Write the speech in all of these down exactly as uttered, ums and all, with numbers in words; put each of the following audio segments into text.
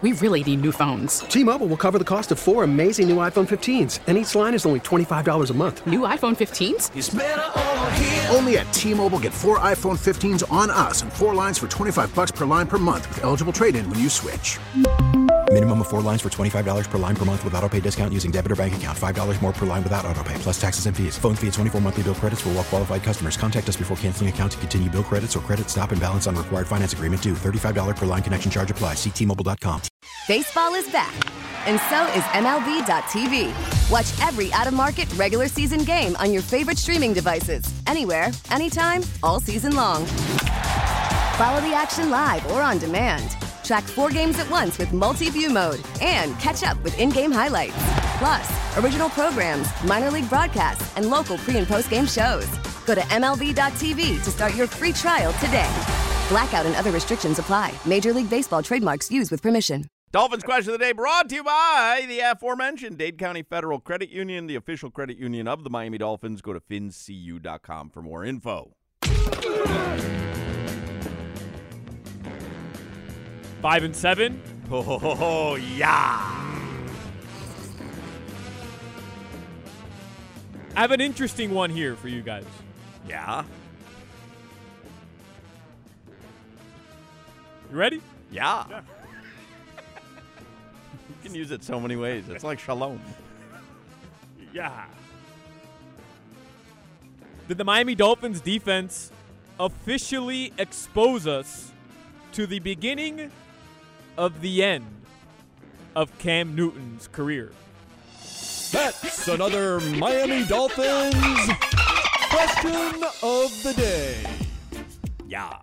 We really need new phones. T-Mobile will cover the cost of four amazing new iPhone fifteens, and each line is only twenty-five dollars a month. New iPhone fifteens? It's better over here. Only at T-Mobile, get four iPhone fifteens on us and four lines for twenty-five dollars per line per month with eligible trade-in when you switch. Minimum of four lines for twenty-five dollars per line per month with autopay discount using debit or bank account. five dollars more per line without autopay, plus taxes and fees. Phone fee at twenty-four monthly bill credits for well-qualified customers. Contact us before canceling account to continue bill credits or credit stop and balance on required finance agreement due. thirty-five dollars per line connection charge applies. See T Mobile dot com. Baseball is back, and so is M L B dot T V. Watch every out-of-market regular season game on your favorite streaming devices. Anywhere, anytime, all season long. Follow the action live or on demand. Track four games at once with multi-view mode and catch up with in-game highlights. Plus, original programs, minor league broadcasts, and local pre- and post-game shows. Go to M L B dot T V to start your free trial today. Blackout and other restrictions apply. Major League Baseball trademarks used with permission. Dolphins question of the day brought to you by the aforementioned Dade County Federal Credit Union, the official credit union of the Miami Dolphins. Go to fin c u dot com for more info. Five and seven. Oh, yeah. I have an interesting one here for you guys. Yeah. You ready? Yeah. yeah. You can use it so many ways. It's like shalom. Yeah. Did the Miami Dolphins defense officially expose us to the beginning of the end of Cam Newton's career? That's another Miami Dolphins question of the day. Yeah.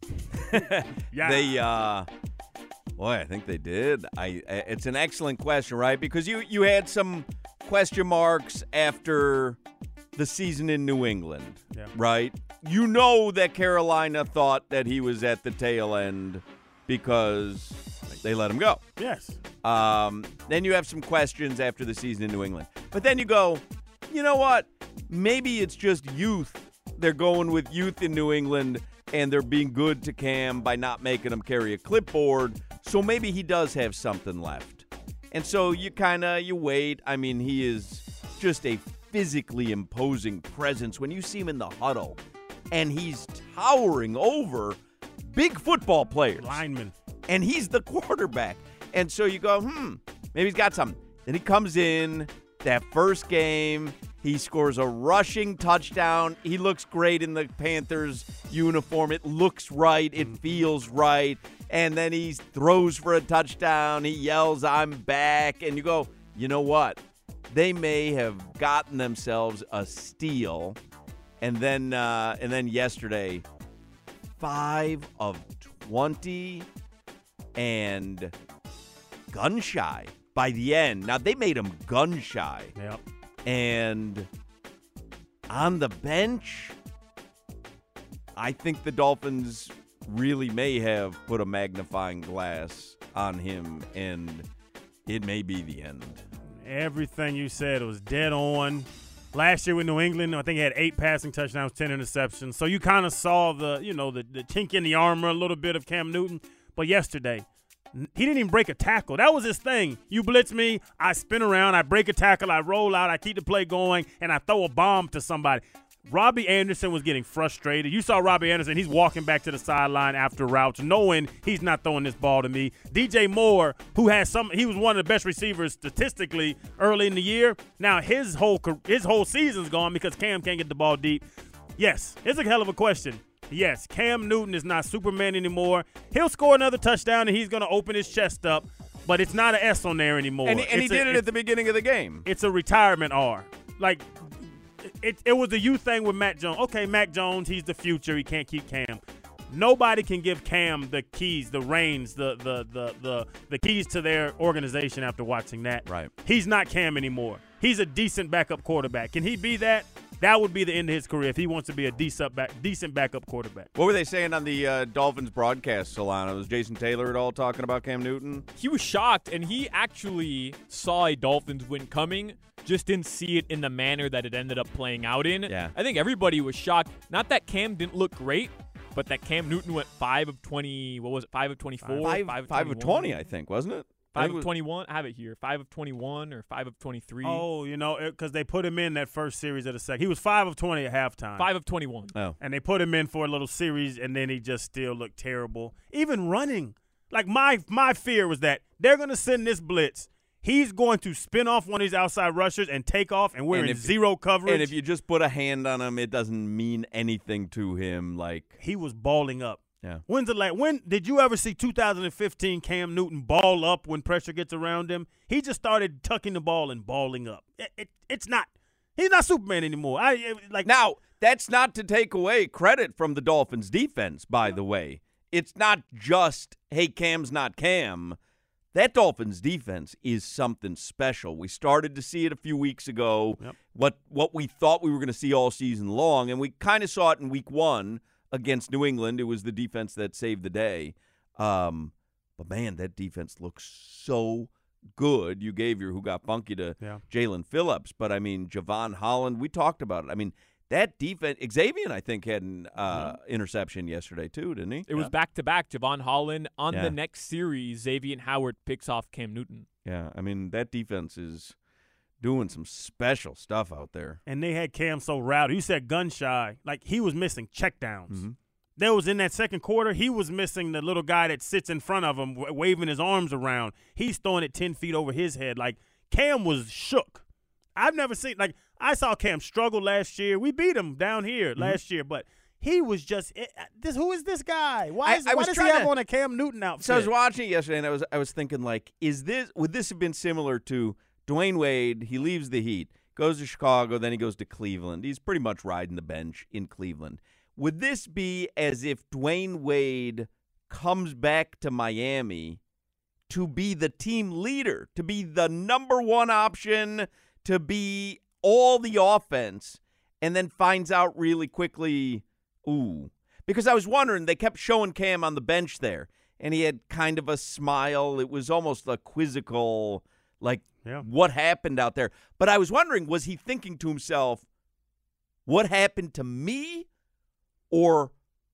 yeah. They, uh, boy, I think they did. I. It's an excellent question, right? Because you, you had some question marks after the season in New England, yeah. right? You know that Carolina thought that he was at the tail end because they let him go. Yes. Um, then you have some questions after the season in New England. But then you go, you know what? Maybe it's just youth. They're going with youth in New England, and they're being good to Cam by not making him carry a clipboard. So maybe he does have something left. And so you kind of, you wait. I mean, he is just a physically imposing presence when you see him in the huddle. And he's towering over big football players. Linemen. And he's the quarterback. And so you go, hmm, maybe he's got something. Then he comes in, that first game, he scores a rushing touchdown. He looks great in the Panthers uniform. It looks right. It feels right. And then he throws for a touchdown. He yells, I'm back. And you go, you know what? They may have gotten themselves a steal. And then, uh, and then yesterday, five of twenty and gun shy by the end. Now, they made him gun shy. Yep. And on the bench, I think the Dolphins really may have put a magnifying glass on him, and it may be the end. Everything you said was dead on. Last year with New England, I think he had eight passing touchdowns, ten interceptions. So you kind of saw the, you know, the, the chink in the armor a little bit of Cam Newton. But yesterday, he didn't even break a tackle. That was his thing. You blitz me, I spin around, I break a tackle, I roll out, I keep the play going, and I throw a bomb to somebody. Robbie Anderson was getting frustrated. You saw Robbie Anderson. He's walking back to the sideline after routes, knowing he's not throwing this ball to me. D J Moore, who has some, he was one of the best receivers statistically early in the year. Now his whole his whole season's gone because Cam can't get the ball deep. Yes, it's a hell of a question. Yes, Cam Newton is not Superman anymore. He'll score another touchdown, and he's going to open his chest up, but it's not an S on there anymore. And, and he did a, it at the beginning of the game. It's a retirement R. Like, It, it was a youth thing with Mac Jones. Okay, Mac Jones, he's the future. He can't keep Cam. Nobody can give Cam the keys, the reins, the the the the, the keys to their organization after watching that. Right. He's not Cam anymore. He's a decent backup quarterback. Can he be that? That would be the end of his career if he wants to be a decent back, decent backup quarterback. What were they saying on the uh, Dolphins broadcast, Solana? Was Jason Taylor at all talking about Cam Newton? He was shocked, and he actually saw a Dolphins win coming, just didn't see it in the manner that it ended up playing out in. Yeah. I think everybody was shocked. Not that Cam didn't look great, but that Cam Newton went five of twenty. What was it? Five of twenty-four. Five, five of, five of twenty, I think, wasn't it? Five of was, twenty-one. I have it here. Five of twenty-one or five of twenty-three. Oh, you know, because they put him in that first series of the second. He was five of twenty at halftime. Five of twenty-one. Oh, and they put him in for a little series, and then he just still looked terrible. Even running, like my my fear was that they're going to send this blitz. He's going to spin off one of these outside rushers and take off, and we're and in if, zero coverage. And if you just put a hand on him, it doesn't mean anything to him. Like he was balling up. Yeah. When's the last? When did you ever see two thousand fifteen Cam Newton ball up when pressure gets around him? He just started tucking the ball and balling up. It, it, it's not. He's not Superman anymore. I it, like now. That's not to take away credit from the Dolphins' defense. By the way, it's not just hey, Cam's not Cam. That Dolphins defense is something special. We started to see it a few weeks ago, yep. what what we thought we were going to see all season long, and we kind of saw it in week one against New England. It was the defense that saved the day. Um, but, man, that defense looks so good. You gave your who got funky to yeah. Jalen Phillips, but, I mean, Javon Holland, we talked about it. I mean, that defense, Xavier, I think, had an uh, mm-hmm. interception yesterday, too, didn't he? It yeah. was back-to-back. Javon Holland on yeah. the next series, Xavier Howard picks off Cam Newton. Yeah, I mean, that defense is doing some special stuff out there. And they had Cam so rowdy. You said gun-shy. Like, he was missing checkdowns. Mm-hmm. There was in that second quarter, he was missing the little guy that sits in front of him w- waving his arms around. He's throwing it ten feet over his head. Like, Cam was shook. I've never seen – like, I saw Cam struggle last year. We beat him down here mm-hmm. last year, but he was just it, this. Who is this guy? Why, is, I, I why was does he have to, on a Cam Newton outfit? So I was watching it yesterday, and I was I was thinking, like, is this would this have been similar to Dwayne Wade? He leaves the Heat, goes to Chicago, then he goes to Cleveland. He's pretty much riding the bench in Cleveland. Would this be as if Dwayne Wade comes back to Miami to be the team leader, to be the number one option, to be all the offense, and then finds out really quickly, ooh. Because I was wondering, they kept showing Cam on the bench there, and he had kind of a smile. It was almost a quizzical, like, yeah. what happened out there? But I was wondering, was he thinking to himself, what happened to me? Or,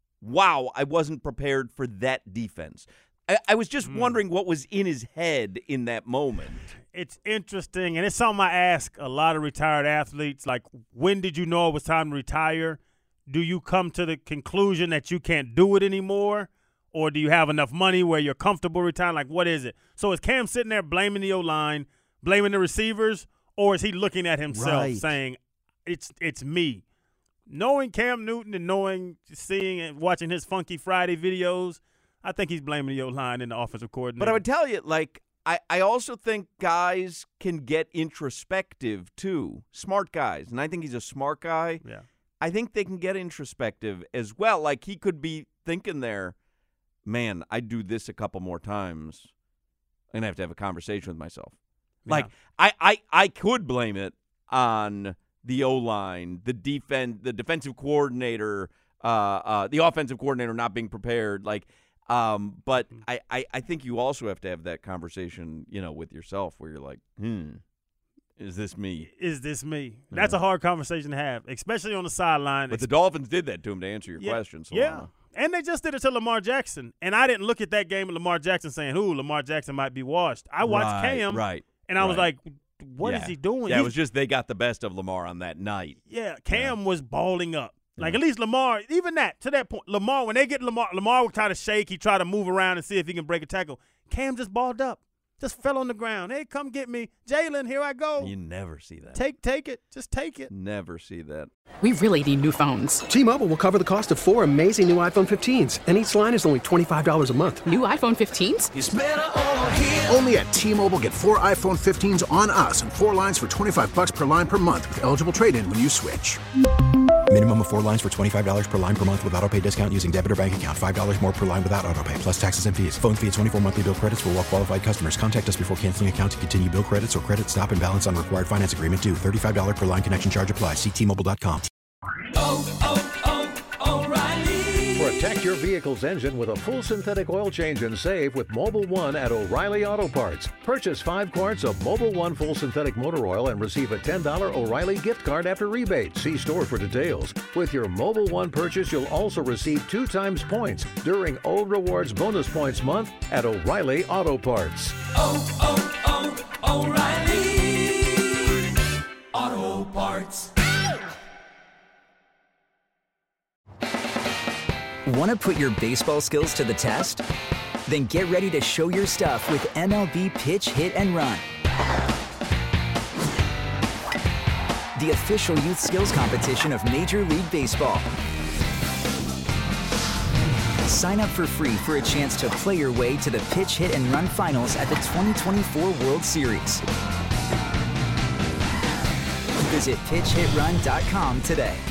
wow, I wasn't prepared for that defense. I, I was just mm. wondering what was in his head in that moment. It's interesting, and it's something I ask a lot of retired athletes, like, when did you know it was time to retire? Do you come to the conclusion that you can't do it anymore? Or do you have enough money where you're comfortable retiring? Like, what is it? So is Cam sitting there blaming the O-line, blaming the receivers, or is he looking at himself right. saying, it's it's me? Knowing Cam Newton and knowing, seeing and watching his Funky Friday videos, I think he's blaming the O-line and the offensive coordinator. But I would tell you, like, I, I also think guys can get introspective, too. Smart guys. And I think he's a smart guy. Yeah. I think they can get introspective as well. Like, he could be thinking there, man, I'd do this a couple more times. I'm going to have to have a conversation with myself. Yeah. Like, I, I, I could blame it on the O-line, the defense, the defensive coordinator, uh, uh, the offensive coordinator not being prepared. Like, um, but I, I, I think you also have to have that conversation, you know, with yourself where you're like, hmm, is this me? Is this me? That's yeah. a hard conversation to have, especially on the sideline. But the Dolphins did that to him to answer your yeah, question. Solana. Yeah. And they just did it to Lamar Jackson. And I didn't look at that game of Lamar Jackson saying, ooh, Lamar Jackson might be washed. I watched right, Cam. Right. And I right. was like, what yeah. is he doing? Yeah, He's, it was just they got the best of Lamar on that night. Yeah, Cam yeah. was balling up. Like, yeah. at least Lamar, even that, to that point, Lamar, when they get Lamar, Lamar would try to shake. He tried to move around and see if he can break a tackle. Cam just balled up. Just fell on the ground. Hey, come get me. Jalen, here I go. You never see that. Take take it. Just take it. Never see that. We really need new phones. T-Mobile will cover the cost of four amazing new iPhone fifteens, and each line is only twenty-five dollars a month. New iPhone fifteens? It's better over here. Only at T-Mobile, get four iPhone fifteens on us and four lines for twenty-five dollars per line per month with eligible trade-in when you switch. Minimum of four lines for twenty-five dollars per line per month with autopay discount using debit or bank account. five dollars more per line without autopay, plus taxes and fees. Phone fee at twenty-four monthly bill credits for well-qualified customers. Contact us before canceling account to continue bill credits or credit stop and balance on required finance agreement due. thirty-five dollars per line connection charge applies. See T Mobile dot com. Oh, oh, oh, O'Reilly. For a Protect your vehicle's engine with a full synthetic oil change and save with Mobil one at O'Reilly Auto Parts. Purchase five quarts of Mobil one full synthetic motor oil and receive a ten dollars O'Reilly gift card after rebate. See store for details. With your Mobil one purchase, you'll also receive two times points during O Rewards Bonus Points Month at O'Reilly Auto Parts. Oh, oh, oh, O'Reilly Auto Parts. Want to put your baseball skills to the test? Then get ready to show your stuff with M L B Pitch, Hit, and Run. The official youth skills competition of Major League Baseball. Sign up for free for a chance to play your way to the Pitch, Hit, and Run finals at the twenty twenty-four World Series. Visit pitch hit run dot com today.